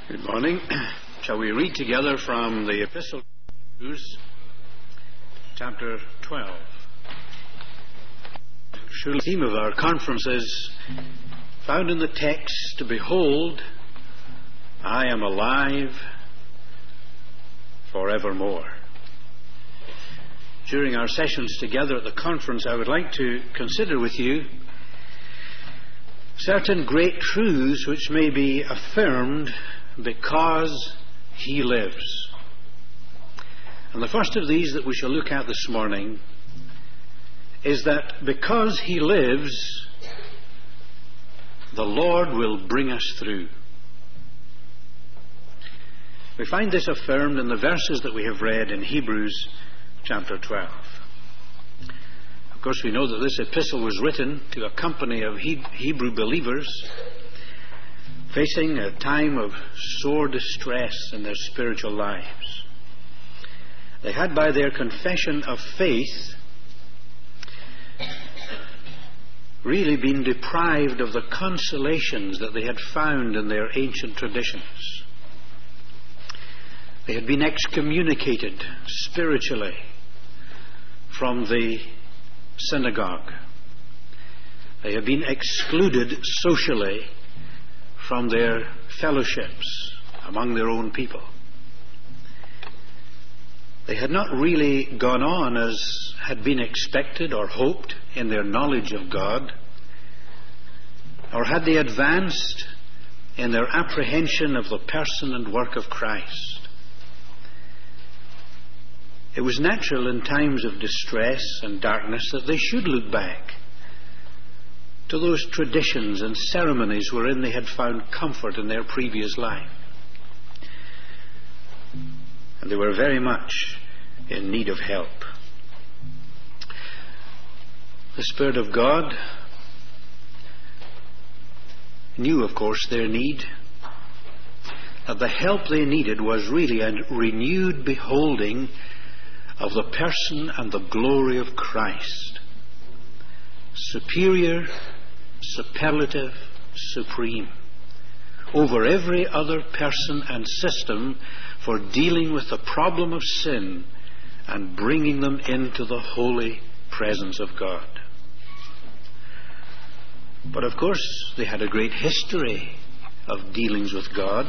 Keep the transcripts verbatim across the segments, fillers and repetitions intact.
Good morning. Shall we read together from the Epistle to Hebrews, chapter twelve? Surely the theme of our conference is found in the text, "Behold, I am alive forevermore." During our sessions together at the conference, I would like to consider with you certain great truths which may be affirmed because He lives. And the first of these that we shall look at this morning is that because He lives, the Lord will bring us through. We find this affirmed in the verses that we have read in Hebrews chapter twelve. Of course, we know that this epistle was written to a company of Hebrew believers facing a time of sore distress in their spiritual lives. They had, by their confession of faith, really been deprived of the consolations that they had found in their ancient traditions. They had been excommunicated spiritually from the synagogue. They had been excluded socially from their fellowships among their own people. They had not really gone on as had been expected or hoped in their knowledge of God, or had they advanced in their apprehension of the person and work of Christ. It was natural in times of distress and darkness that they should look back to those traditions and ceremonies wherein they had found comfort in their previous life. And they were very much in need of help. The Spirit of God knew, of course, their need, that the help they needed was really a renewed beholding of the person and the glory of Christ. Superior, superlative, supreme, over every other person and system for dealing with the problem of sin and bringing them into the holy presence of God. But of course, they had a great history of dealings with God.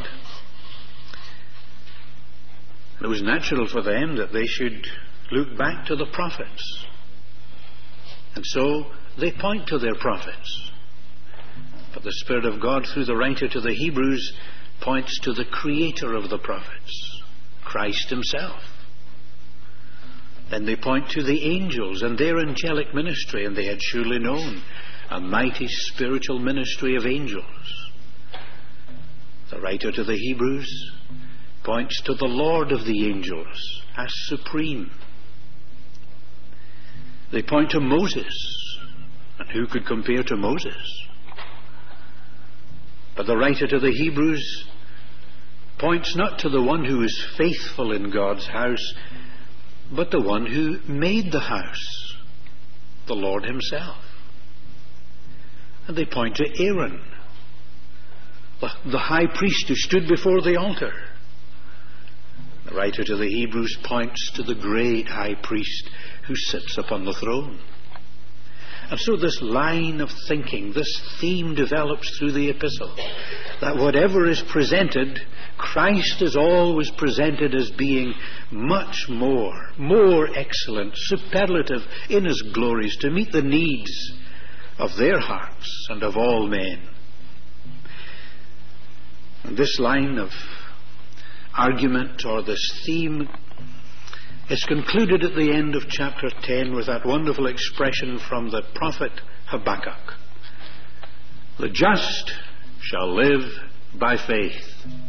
It was natural for them that they should look back to the prophets. And so they point to their prophets. But the Spirit of God, through the writer to the Hebrews, points to the creator of the prophets, Christ Himself. Then they point to the angels and their angelic ministry, and they had surely known a mighty spiritual ministry of angels. The writer to the Hebrews points to the Lord of the angels as supreme. They point to Moses, and who could compare to Moses? But the writer to the Hebrews points not to the one who is faithful in God's house, but the one who made the house, the Lord Himself. And they point to Aaron, the, the high priest who stood before the altar. The writer to the Hebrews points to the great high priest who sits upon the throne. And so this line of thinking, this theme develops through the epistle, that whatever is presented, Christ is always presented as being much more, more excellent, superlative in His glories to meet the needs of their hearts and of all men. And this line of argument, or this theme, is concluded at the end of chapter ten with that wonderful expression from the prophet Habakkuk: "The just shall live by faith."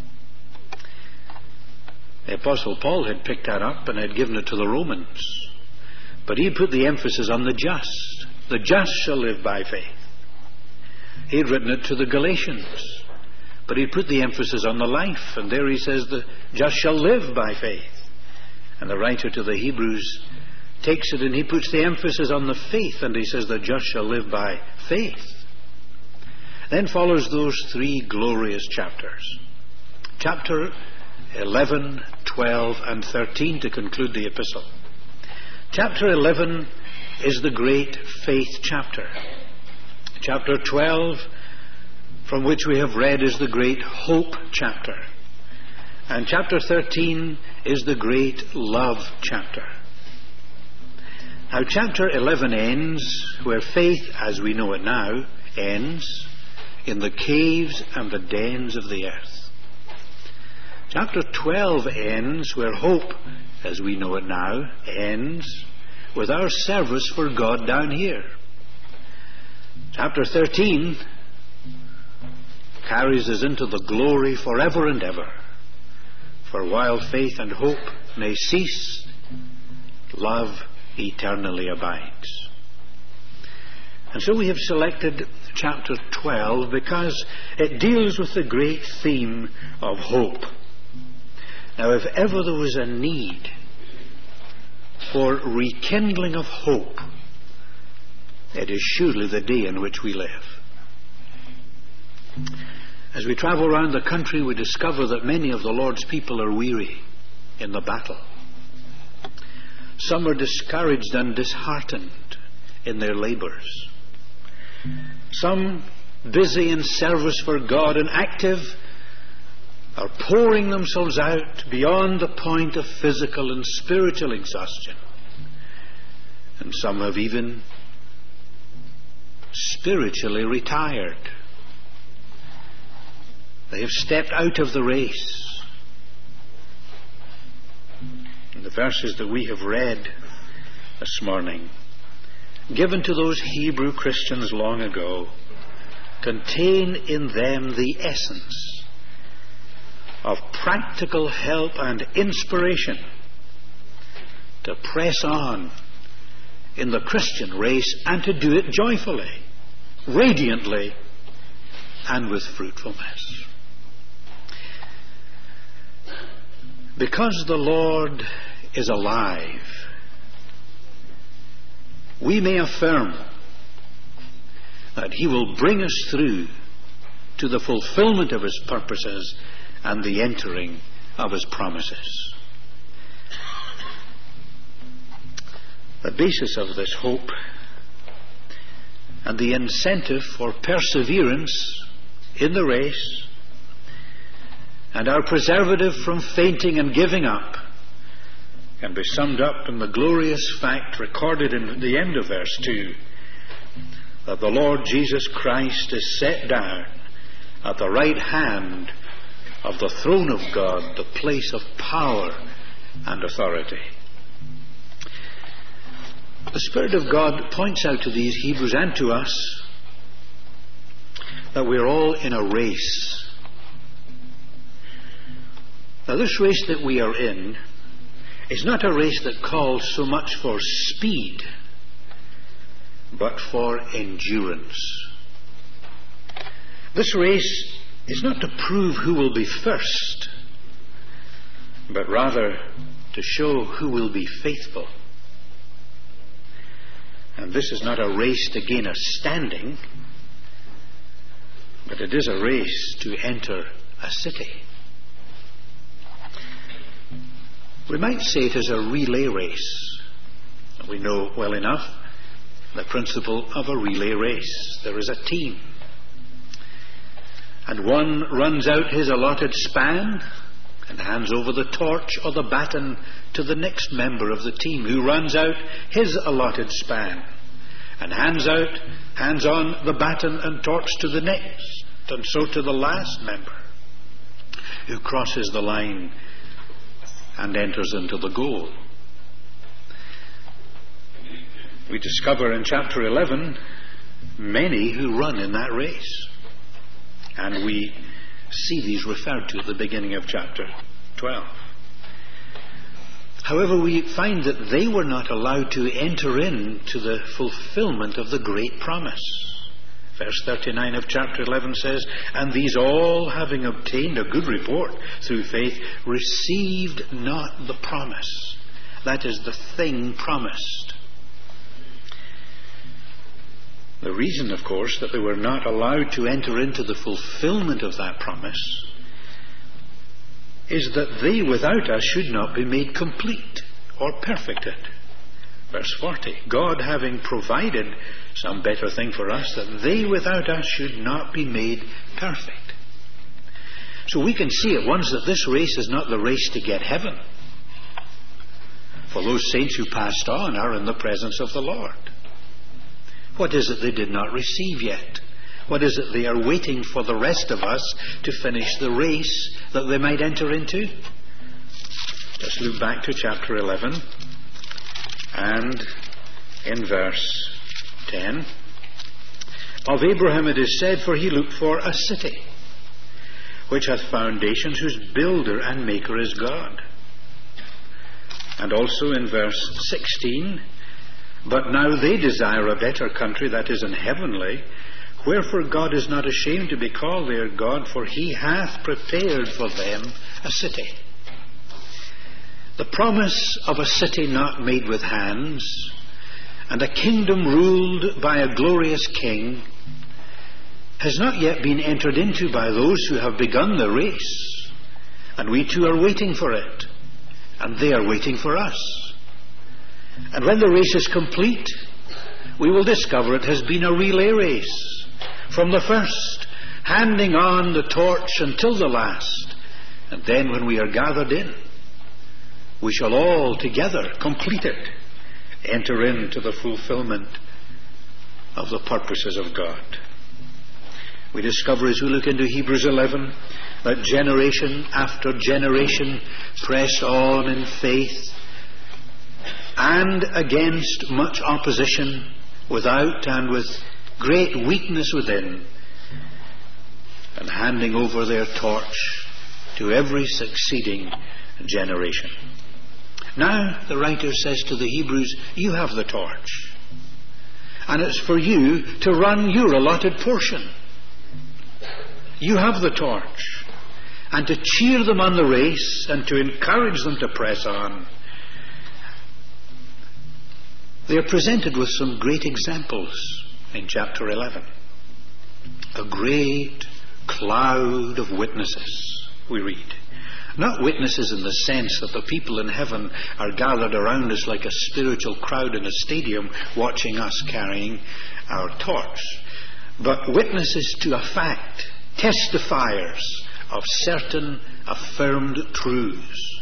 The Apostle Paul had picked that up and had given it to the Romans, but he put the emphasis on the just. The just shall live by faith. He had written it to the Galatians, but he put the emphasis on the life, and there he says the just shall live by faith. And the writer to the Hebrews takes it and he puts the emphasis on the faith, and he says the just shall live by faith. Then follows those three glorious chapters. chapter eleven, twelve and thirteen to conclude the epistle. Chapter eleven is the great faith chapter. Chapter twelve, from which we have read, is the great hope chapter. And chapter thirteen is the great love chapter. Now chapter eleven ends where faith, as we know it now, ends in the caves and the dens of the earth. Chapter twelve ends where hope, as we know it now, ends with our service for God down here. Chapter thirteen carries us into the glory forever and ever. For while faith and hope may cease, love eternally abides. And so we have selected chapter twelve because it deals with the great theme of hope. Now, if ever there was a need for rekindling of hope, it is surely the day in which we live. As we travel around the country, we discover that many of the Lord's people are weary in the battle. Some are discouraged and disheartened in their labours. Some, busy in service for God and active, are pouring themselves out beyond the point of physical and spiritual exhaustion. And some have even spiritually retired. They have stepped out of the race. And the verses that we have read this morning, given to those Hebrew Christians long ago, contain in them the essence of practical help and inspiration to press on in the Christian race and to do it joyfully, radiantly, and with fruitfulness. Because the Lord is alive, we may affirm that He will bring us through to the fulfillment of His purposes and the entering of His promises. The basis of this hope and the incentive for perseverance in the race and our preservative from fainting and giving up can be summed up in the glorious fact recorded in the end of verse two, that the Lord Jesus Christ is set down at the right hand of the throne of God, the place of power and authority. The Spirit of God points out to these Hebrews and to us that we're all in a race. Now, this race that we are in is not a race that calls so much for speed, but for endurance. This race is not to prove who will be first, but rather to show who will be faithful. And this is not a race to gain a standing, but it is a race to enter a city. We might say it is a relay race. We know well enough the principle of a relay race. There is a team, and one runs out his allotted span and hands over the torch or the baton to the next member of the team, who runs out his allotted span and hands out, hands on the baton and torch to the next, and so to the last member, who crosses the line and enters into the goal. We discover in chapter eleven many who run in that race, and we see these referred to at the beginning of chapter twelve. However, we find that they were not allowed to enter into the fulfillment of the great promise. Verse thirty-nine of chapter eleven says, "And these all, having obtained a good report through faith, received not the promise." That is, the thing promised. The reason, of course, that they were not allowed to enter into the fulfillment of that promise is that they without us should not be made complete or perfected. Verse forty, God having provided some better thing for us, that they without us should not be made perfect. So we can see at once that this race is not the race to get heaven. For those saints who passed on are in the presence of the Lord. What is it they did not receive yet? What is it they are waiting for the rest of us to finish the race that they might enter into? Let's look back to chapter eleven and in verse ten. Of Abraham it is said, for he looked for a city which hath foundations, whose builder and maker is God. And also in verse sixteen, but now they desire a better country, that is an heavenly, wherefore God is not ashamed to be called their God, for he hath prepared for them a city. The promise of a city not made with hands, and a kingdom ruled by a glorious king, has not yet been entered into by those who have begun the race. And we too are waiting for it. And they are waiting for us. And when the race is complete, we will discover it has been a relay race. From the first, handing on the torch until the last. And then when we are gathered in, we shall all together, completed, enter into the fulfillment of the purposes of God. We discover as we look into Hebrews eleven that generation after generation pressed on in faith and against much opposition without and with great weakness within, and handing over their torch to every succeeding generation. Now the writer says to the Hebrews, you have the torch, and it's for you to run your allotted portion. You have the torch, and to cheer them on the race and to encourage them to press on. They are presented with some great examples in chapter eleven. A great cloud of witnesses, we read. Not witnesses in the sense that the people in heaven are gathered around us like a spiritual crowd in a stadium watching us carrying our torch, but witnesses to a fact, testifiers of certain affirmed truths.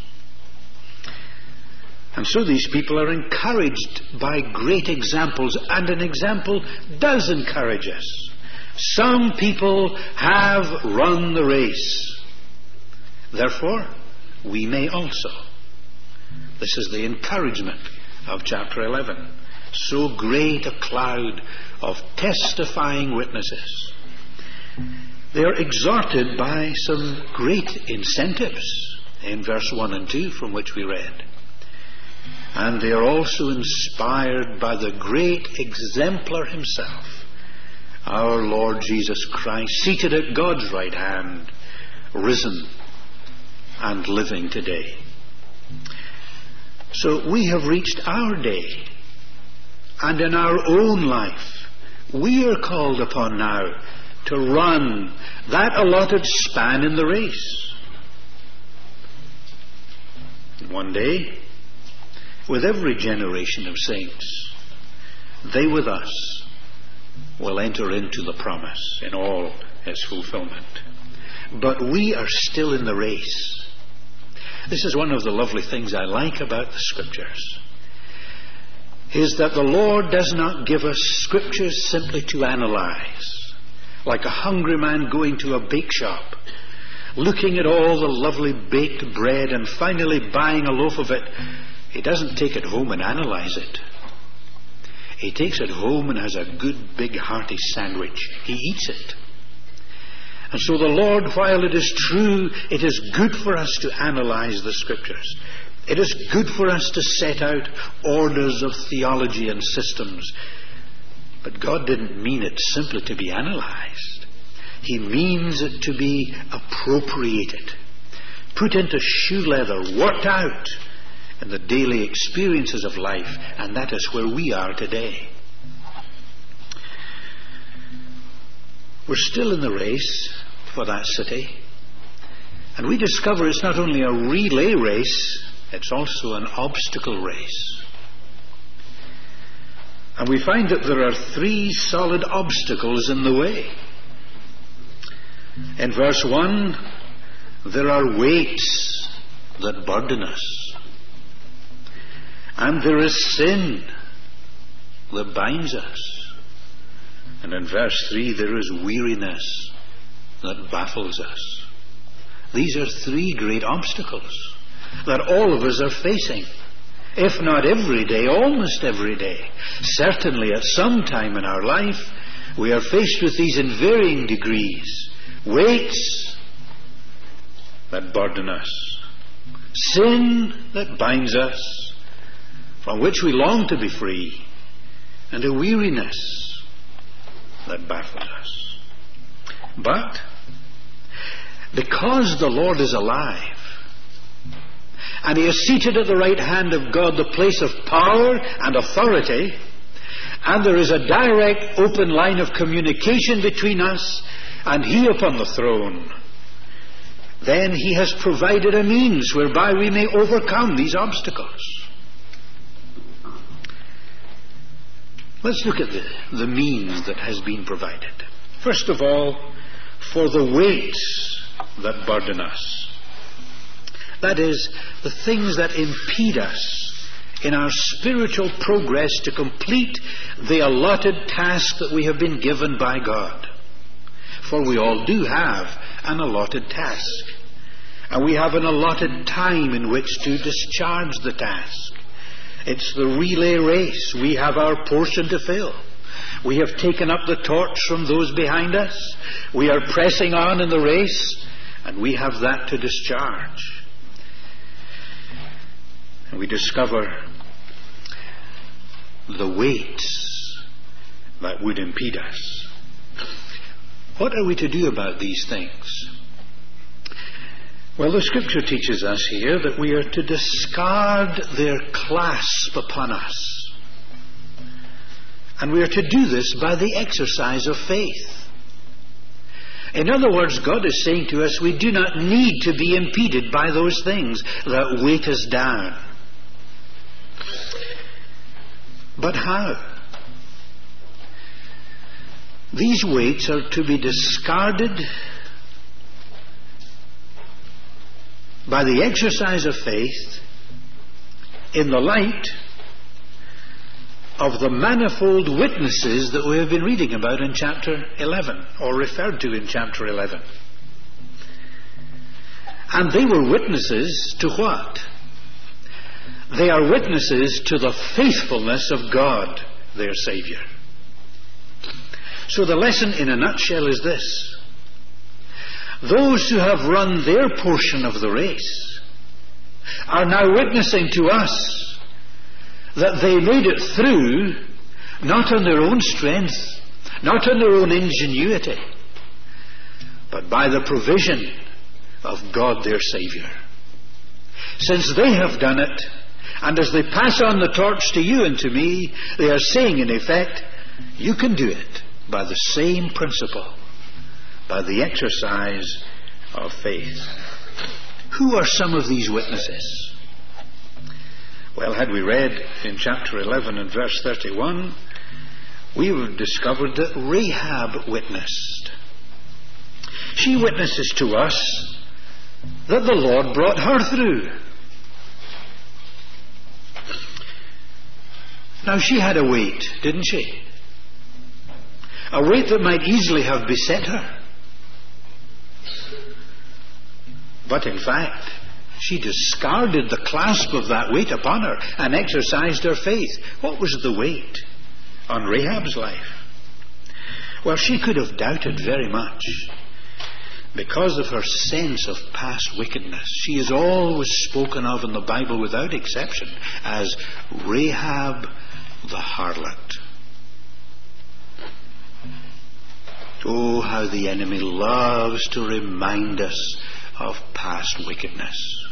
And so these people are encouraged by great examples, and an example does encourage us. Some people have run the race. Therefore, we may also. This is the encouragement of chapter eleven. So great a cloud of testifying witnesses. They are exhorted by some great incentives in verse one and two from which we read. And they are also inspired by the great exemplar himself, our Lord Jesus Christ, seated at God's right hand, risen and living today. So we have reached our day, and in our own life we are called upon now to run that allotted span in the race. One day, with every generation of saints, they with us will enter into the promise in all its fulfillment. But we are still in the race. This is one of the lovely things I like about the Scriptures, is that the Lord does not give us Scriptures simply to analyze, like a hungry man going to a bake shop, looking at all the lovely baked bread and finally buying a loaf of it. He doesn't take it home and analyze it. He takes it home and has a good big hearty sandwich. He eats it. And so the Lord, while it is true, it is good for us to analyze the Scriptures. It is good for us to set out orders of theology and systems. But God didn't mean it simply to be analyzed. He means it to be appropriated, put into shoe leather, worked out in the daily experiences of life. And that is where we are today. We're still in the race for that city. And we discover it's not only a relay race, it's also an obstacle race. And we find that there are three solid obstacles in the way. In verse one, there are weights that burden us. And there is sin that binds us. And in verse three, there is weariness that baffles us. These are three great obstacles that all of us are facing. If not every day, almost every day. Certainly at some time in our life, we are faced with these in varying degrees. Weights that burden us. Sin that binds us, from which we long to be free. And a weariness that baffles us. But, because the Lord is alive, and He is seated at the right hand of God, the place of power and authority, and there is a direct, open line of communication between us and He upon the throne, then He has provided a means whereby we may overcome these obstacles. Let's look at the, the means that has been provided. First of all, for the weights that burden us. That is, the things that impede us in our spiritual progress to complete the allotted task that we have been given by God. For we all do have an allotted task. And we have an allotted time in which to discharge the task. It's the relay race. We have our portion to fill. We have taken up the torch from those behind us. We are pressing on in the race, and we have that to discharge. And we discover the weights that would impede us. What are we to do about these things? Well, the Scripture teaches us here that we are to discard their clasp upon us. And we are to do this by the exercise of faith. In other words, God is saying to us, we do not need to be impeded by those things that weight us down. But how? These weights are to be discarded by the exercise of faith in the light of the manifold witnesses that we have been reading about in chapter eleven, or referred to in chapter eleven. And they were witnesses to what? They are witnesses to the faithfulness of God, their Saviour. So the lesson in a nutshell is this. Those who have run their portion of the race are now witnessing to us that they made it through not on their own strength, not on their own ingenuity, but by the provision of God their Saviour. Since they have done it, and as they pass on the torch to you and to me, they are saying in effect, you can do it by the same principle, by the exercise of faith. Who are some of these witnesses? Well, had we read in chapter eleven and verse thirty-one, we would have discovered that Rahab witnessed. She witnesses to us that the Lord brought her through. Now, she had a weight, didn't she? A weight that might easily have beset her. But in fact, she discarded the clasp of that weight upon her and exercised her faith. What was the weight on Rahab's life? Well, she could have doubted very much because of her sense of past wickedness. She is always spoken of in the Bible without exception as Rahab the harlot. Oh, how the enemy loves to remind us of past wickedness.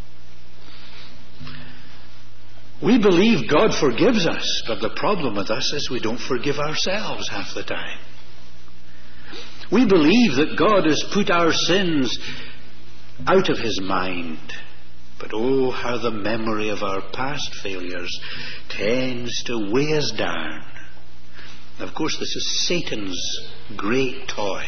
We believe God forgives us, but the problem with us is we don't forgive ourselves half the time. We believe that God has put our sins out of his mind. But oh, how the memory of our past failures tends to weigh us down. Of course, this is Satan's great toy.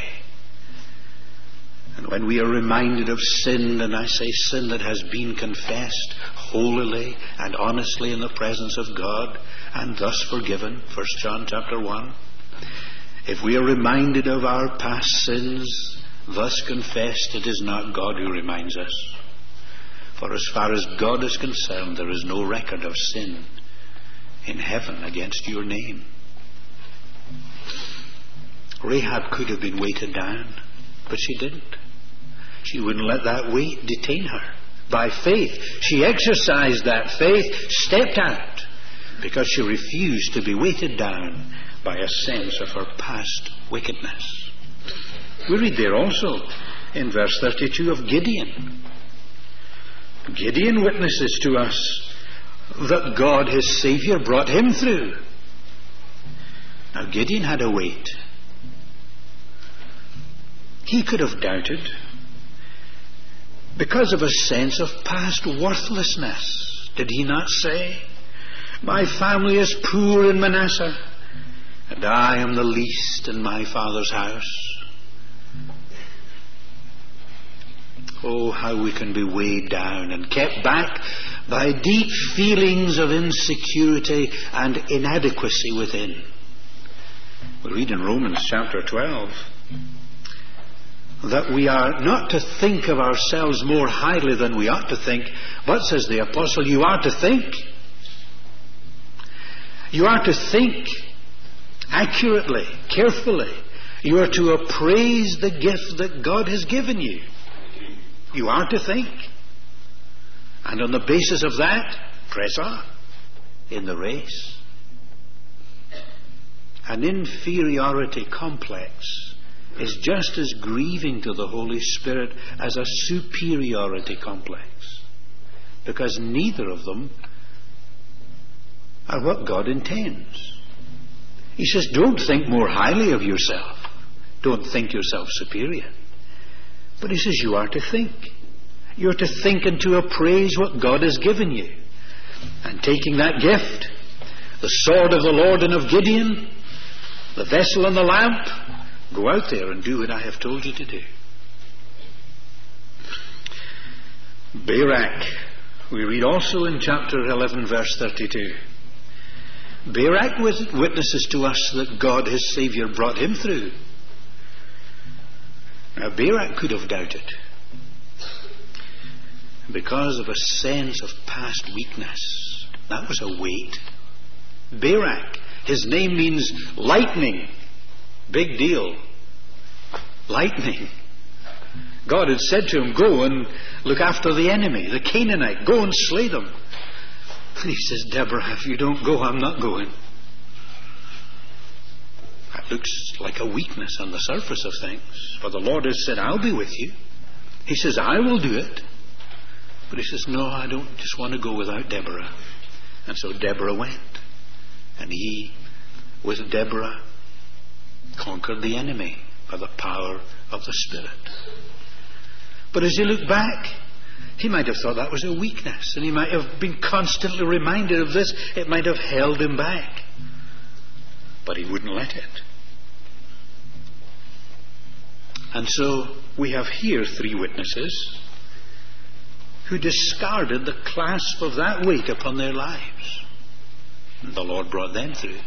And when we are reminded of sin, and I say sin that has been confessed holily and honestly in the presence of God, and thus forgiven, First John chapter one, if we are reminded of our past sins, thus confessed, it is not God who reminds us. For as far as God is concerned, there is no record of sin in heaven against your name. Rahab could have been weighted down, but she didn't. She wouldn't let that weight detain her. By faith, she exercised that faith, stepped out, because she refused to be weighted down by a sense of her past wickedness. We read there also in verse thirty-two of Gideon. Gideon witnesses to us that God, his Saviour, brought him through. Now, Gideon had a weight. He could have doubted because of a sense of past worthlessness. Did he not say, "My family is poor in Manasseh, and I am the least in my father's house"? Oh, how we can be weighed down and kept back by deep feelings of insecurity and inadequacy within. We read in Romans chapter twelve that we are not to think of ourselves more highly than we ought to think, but, says the apostle, you are to think. You are to think accurately, carefully. You are to appraise the gift that God has given you. You are to think. And on the basis of that, press on in the race. An inferiority complex is just as grieving to the Holy Spirit as a superiority complex, because neither of them are what God intends. He says, don't think more highly of yourself. Don't think yourself superior. But he says you are to think. You're to think and to appraise what God has given you. And taking that gift, the sword of the Lord and of Gideon, the vessel and the lamp, go out there and do what I have told you to do. Barak, we read also in chapter eleven, verse thirty-two. Barak witnesses to us that God, his Saviour, brought him through. Now, Barak could have doubted because of a sense of past weakness. That was a weight. Barak, his name means lightning. Big deal. Lightning. God had said to him, go and look after the enemy, the Canaanite. Go and slay them. And he says, Deborah, if you don't go, I'm not going. That looks like a weakness on the surface of things. For the Lord has said, I'll be with you. He says, I will do it. But he says, no, I don't just want to go without Deborah. And so Deborah went. And he, with Deborah, conquered the enemy by the power of the Spirit. But as he looked back, he might have thought that was a weakness, and he might have been constantly reminded of this. It might have held him back. But he wouldn't let it. And so we have here three witnesses who discarded the clasp of that weight upon their lives. And the Lord brought them through.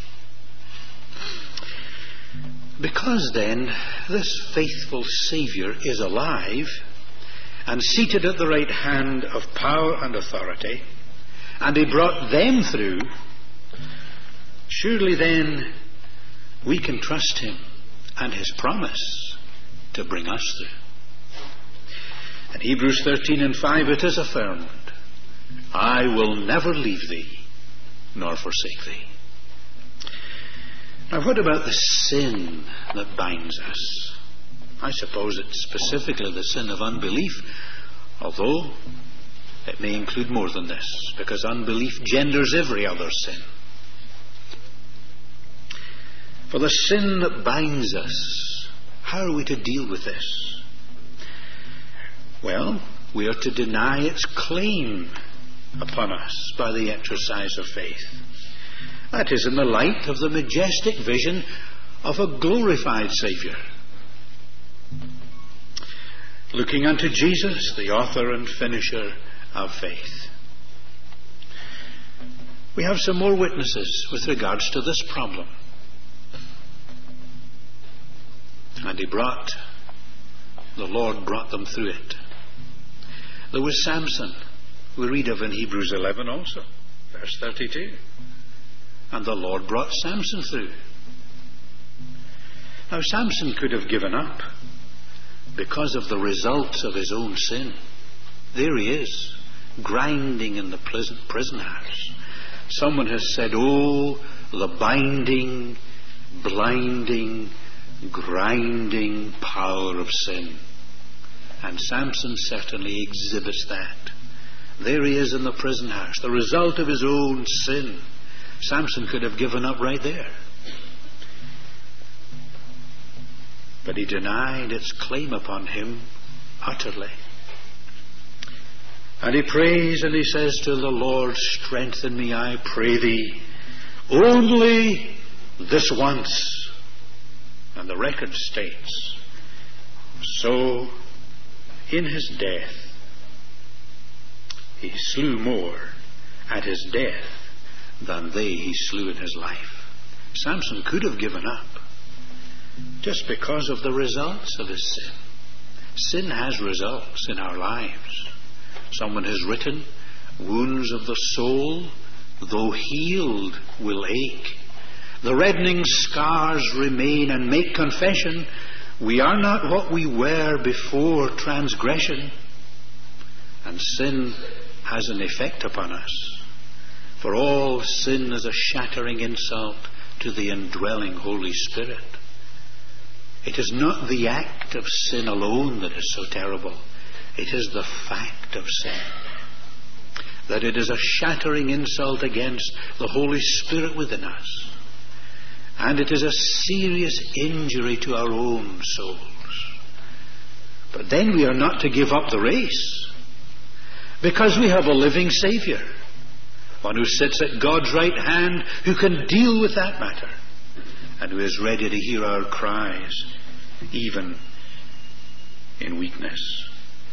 Because then this faithful Saviour is alive and seated at the right hand of power and authority, and he brought them through, surely then we can trust him and his promise to bring us through. In Hebrews thirteen and five it is affirmed, I will never leave thee nor forsake thee. Now, what about the sin that binds us? I suppose it's specifically the sin of unbelief, although it may include more than this, because unbelief genders every other sin. For the sin that binds us, how are we to deal with this? Well, we are to deny its claim upon us by the exercise of faith. That is in the light of the majestic vision of a glorified Saviour. Looking unto Jesus, the author and finisher of faith. We have some more witnesses with regards to this problem. And he brought, the Lord brought them through it. There was Samson, we read of in Hebrews eleven also, verse thirty-two. And the Lord brought Samson through. Now Samson could have given up because of the results of his own sin. There he is, grinding in the prison, prison house. Someone has said, oh, the binding, blinding, grinding power of sin. And Samson certainly exhibits that. There he is in the prison house, the result of his own sin. Samson could have given up right there. But he denied its claim upon him utterly. And he prays and he says to the Lord, strengthen me, I pray thee, only this once. And the record states, so in his death, he slew more at his death than they he slew in his life. Samson could have given up just because of the results of his sin. Sin has results in our lives. Someone has written, wounds of the soul, though healed, will ache. The reddening scars remain, and make confession, we are not what we were before transgression. And sin has an effect upon us. For all sin is a shattering insult to the indwelling Holy Spirit. It is not the act of sin alone that is so terrible. It is the fact of sin. That it is a shattering insult against the Holy Spirit within us. And it is a serious injury to our own souls. But then we are not to give up the race. Because we have a living Saviour. One who sits at God's right hand, who can deal with that matter. And who is ready to hear our cries, even in weakness.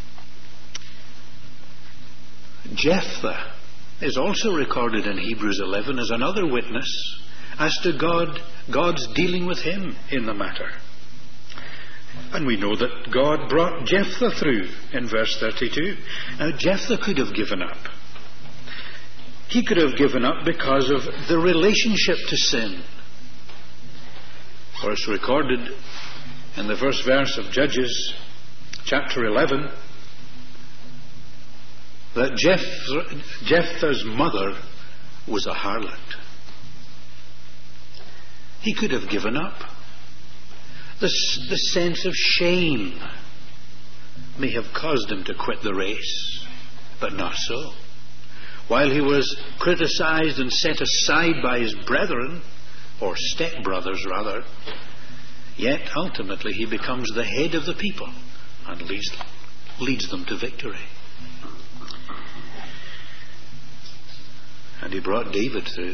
Jephthah is also recorded in Hebrews eleven as another witness as to God, God's dealing with him in the matter. And we know that God brought Jephthah through in verse thirty-two. Now Jephthah could have given up. He could have given up because of the relationship to sin. For it's recorded in the first verse of Judges chapter eleven that Jephthah, Jephthah's mother was a harlot. He could have given up. The, the sense of shame may have caused him to quit the race, but not so. While he was criticized and set aside by his brethren, or stepbrothers rather, yet ultimately he becomes the head of the people and leads, leads them to victory. And he brought David through.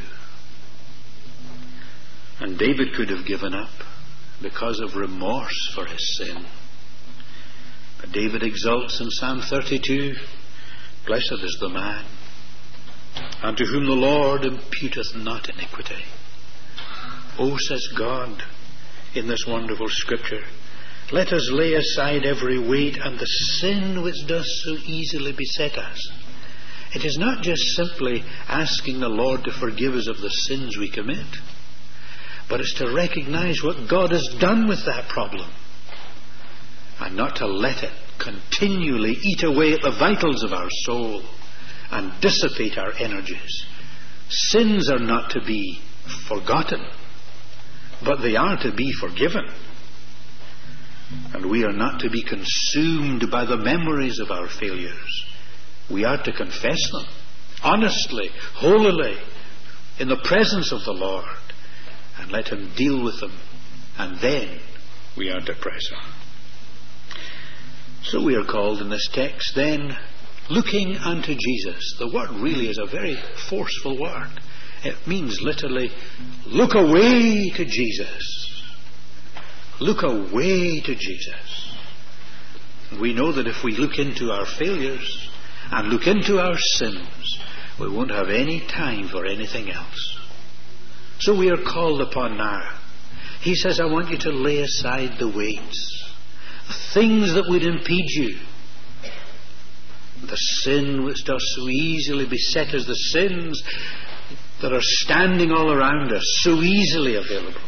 And David could have given up because of remorse for his sin. But David exults in Psalm thirty-two, blessed is the man unto whom the Lord imputeth not iniquity. Oh, says God in this wonderful scripture, let us lay aside every weight and the sin which does so easily beset us. It is not just simply asking the Lord to forgive us of the sins we commit, but it's to recognize what God has done with that problem and not to let it continually eat away at the vitals of our soul and dissipate our energies. Sins are not to be forgotten, but they are to be forgiven. And we are not to be consumed by the memories of our failures. We are to confess them honestly, holily, in the presence of the Lord, and let him deal with them, and then we are to press on. So we are called in this text then, looking unto Jesus. The word really is a very forceful word. It means literally, look away to Jesus. Look away to Jesus. We know that if we look into our failures and look into our sins, we won't have any time for anything else. So we are called upon now. He says, I want you to lay aside the weights, the things that would impede you, the sin which does so easily beset us, the sins that are standing all around us, so easily available.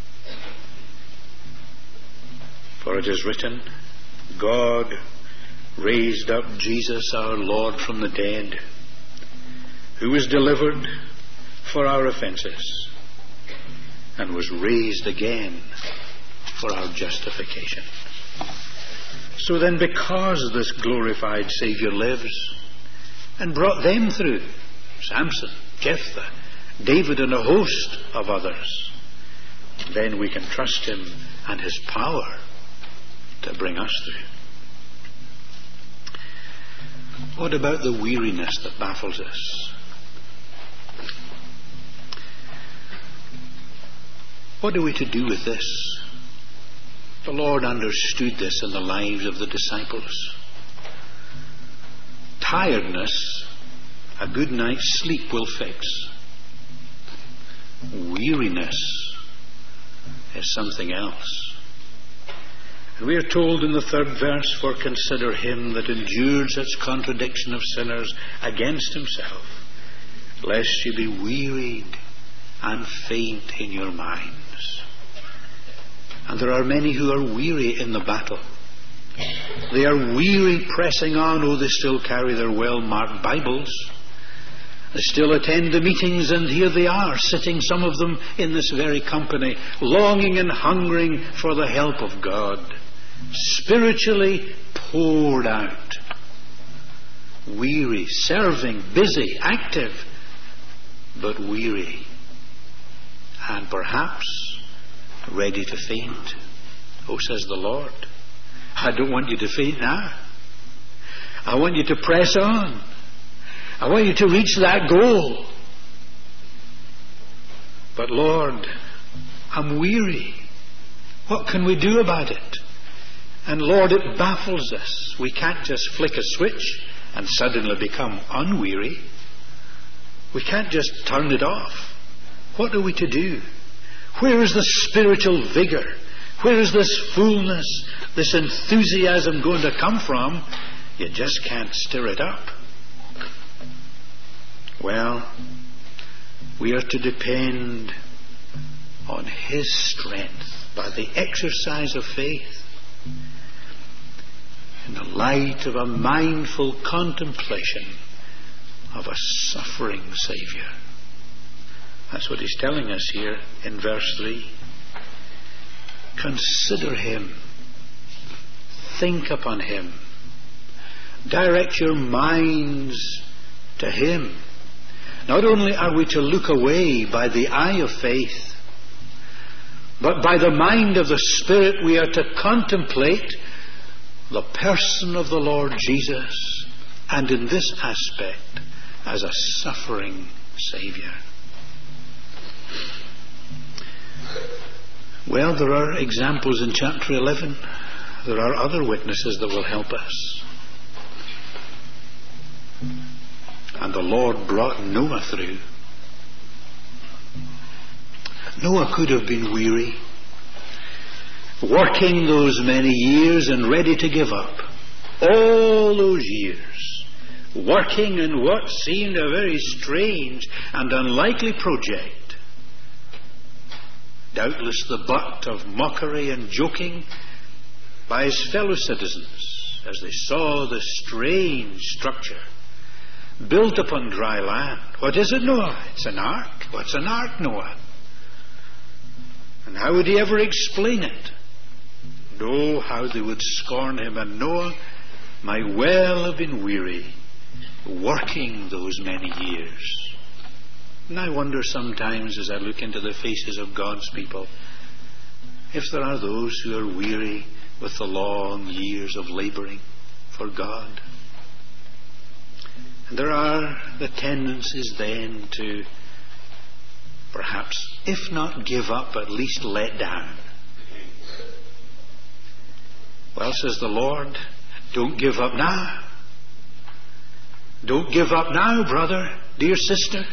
For it is written, God raised up Jesus our Lord from the dead, who was delivered for our offences, and was raised again for our justification. So then, because this glorified Saviour lives and brought them through, Samson, Jephthah, David, and a host of others, then we can trust him and his power to bring us through. What about the weariness that baffles us? What are we to do with this? The Lord understood this in the lives of the disciples. Tiredness, a good night's sleep will fix. Weariness is something else. And we are told in the third verse, for consider him that endured such contradiction of sinners against himself, lest you be wearied and faint in your minds. And there are many who are weary in the battle. They are weary pressing on. Oh, they still carry their well-marked Bibles. They still attend the meetings, and here they are, sitting, some of them, in this very company, longing and hungering for the help of God, spiritually poured out, weary, serving, busy, active, but weary, and perhaps ready to faint. Oh, says the Lord, I don't want you to faint now. I want you to press on. I want you to reach that goal. But Lord, I'm weary. What can we do about it? And Lord, it baffles us. We can't just flick a switch and suddenly become unweary. We can't just turn it off. What are we to do? Where is the spiritual vigour? Where is this fullness, this enthusiasm going to come from? You just can't stir it up. Well, we are to depend on his strength by the exercise of faith in the light of a mindful contemplation of a suffering Saviour. That's what he's telling us here in verse three. Consider him. Think upon him. Direct your minds to him. Not only are we to look away by the eye of faith, but by the mind of the Spirit we are to contemplate the person of the Lord Jesus, and in this aspect as a suffering Saviour. Well, there are examples in chapter eleven. There are other witnesses that will help us. And the Lord brought Noah through. Noah could have been weary, working those many years and ready to give up. All those years, working in what seemed a very strange and unlikely project. Doubtless the butt of mockery and joking by his fellow citizens as they saw the strange structure built upon dry land. What is it, Noah? It's an ark. What's an ark, Noah? And how would he ever explain it? No, how they would scorn him. And Noah might well have been weary, working those many years. And I wonder sometimes as I look into the faces of God's people, if there are those who are weary, with the long years of labouring for God. And there are the tendencies then to perhaps, if not give up, at least let down. Well, says the Lord, don't give up now. Don't give up now, brother, dear sister.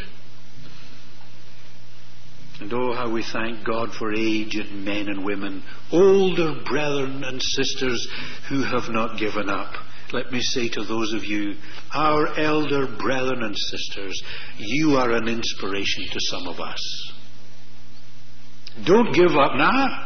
And oh, how we thank God for aged men and women, older brethren and sisters who have not given up. Let me say to those of you, our elder brethren and sisters, you are an inspiration to some of us. Don't give up now.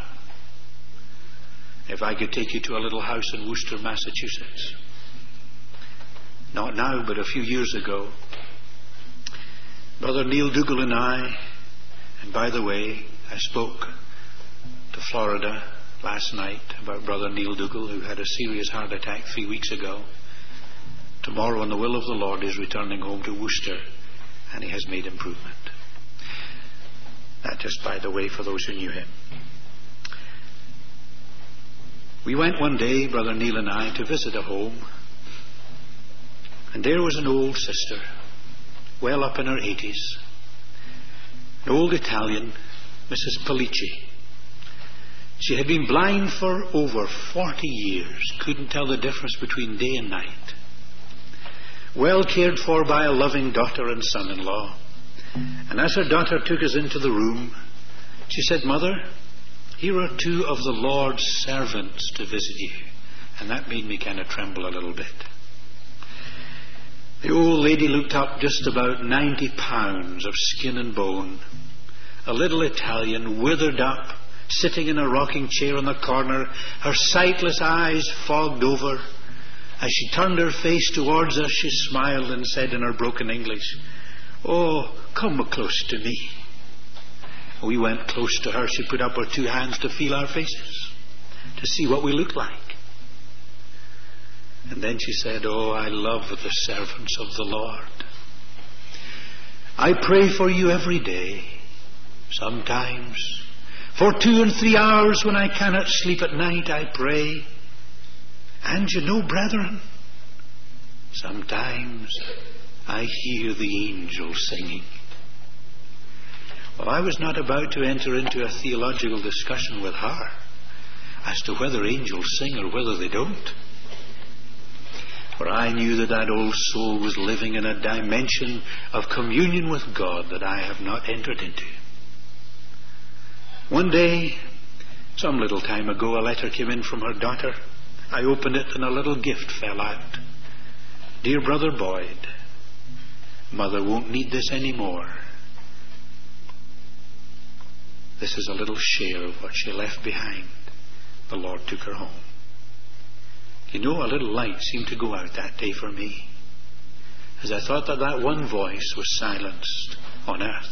If I could take you to a little house in Worcester, Massachusetts. Not now, but a few years ago. Brother Neil Dougal and I, and by the way, I spoke to Florida last night about Brother Neil Dougal, who had a serious heart attack three weeks ago. Tomorrow, on the will of the Lord, is returning home to Worcester, and he has made improvement. That just by the way for those who knew him. We went one day, Brother Neil and I, to visit a home, and there was an old sister, well up in her eighties, an old Italian, Missus Pellicci. She had been blind for over forty years, couldn't tell the difference between day and night. Well cared for by a loving daughter and son-in-law. And as her daughter took us into the room, she said, Mother, here are two of the Lord's servants to visit you. And that made me kind of tremble a little bit. The old lady looked up, just about ninety pounds of skin and bone. A little Italian, withered up, sitting in a rocking chair in the corner, her sightless eyes fogged over. As she turned her face towards us, she smiled and said in her broken English, Oh, come close to me. We went close to her. She put up her two hands to feel our faces, to see what we looked like. And then she said, Oh, I love the servants of the Lord. I pray for you every day, sometimes. For two and three hours when I cannot sleep at night, I pray. And you know, brethren, sometimes I hear the angels singing. Well, I was not about to enter into a theological discussion with her as to whether angels sing or whether they don't. For I knew that that old soul was living in a dimension of communion with God that I have not entered into. One day, some little time ago, a letter came in from her daughter. I opened it and a little gift fell out. Dear Brother Boyd, Mother won't need this anymore. This is a little share of what she left behind. The Lord took her home. You know, a little light seemed to go out that day for me, as I thought that that one voice was silenced on earth.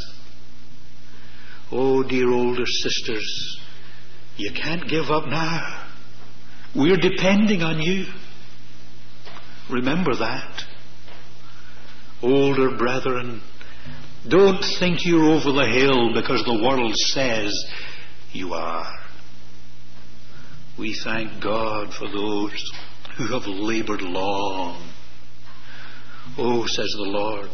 Oh, dear older sisters, you can't give up now. We're depending on you. Remember that. Older brethren, don't think you're over the hill because the world says you are. We thank God for those who have laboured long. Oh, says the Lord,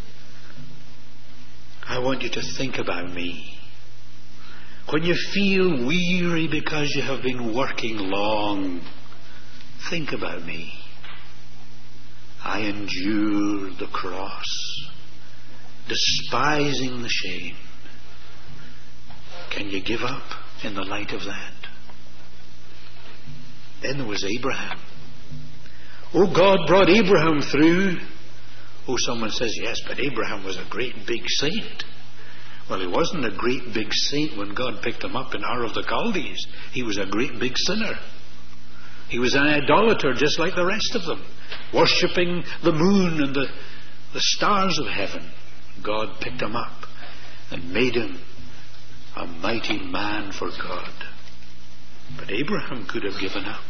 I want you to think about me. When you feel weary because you have been working long, think about me. I endured the cross, despising the shame. Can you give up in the light of that? Then there was Abraham. Oh, God brought Abraham through. Oh, someone says, yes, but Abraham was a great big saint. Well, he wasn't a great big saint when God picked him up in Ur of the Chaldees. He was a great big sinner. He was an idolater just like the rest of them, worshipping the moon and the, the stars of heaven. God picked him up and made him a mighty man for God. But Abraham could have given up.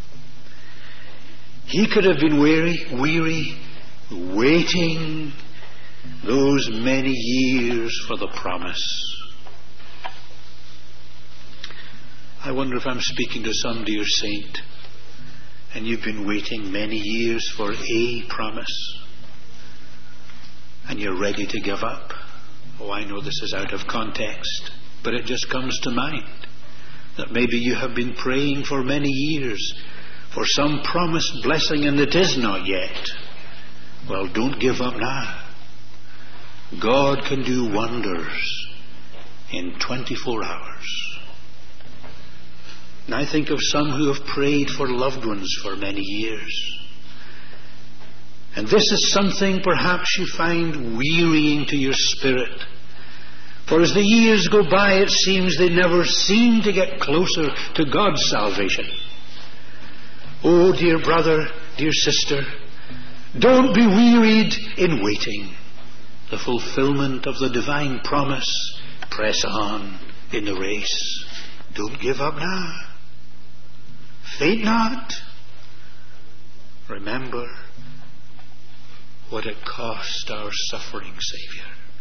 He could have been weary, weary, waiting those many years for the promise. I wonder if I'm speaking to some dear saint, and you've been waiting many years for a promise, and you're ready to give up. Oh, I know this is out of context, but it just comes to mind that maybe you have been praying for many years for some promised blessing and it is not yet. Well, don't give up now. God can do wonders in twenty-four hours. And I think of some who have prayed for loved ones for many years. And this is something perhaps you find wearying to your spirit. For as the years go by, it seems they never seem to get closer to God's salvation. Oh, dear brother, dear sister, don't be wearied in waiting. The fulfillment of the divine promise, press on in the race. Don't give up now. Faint not. Remember what it cost our suffering Savior.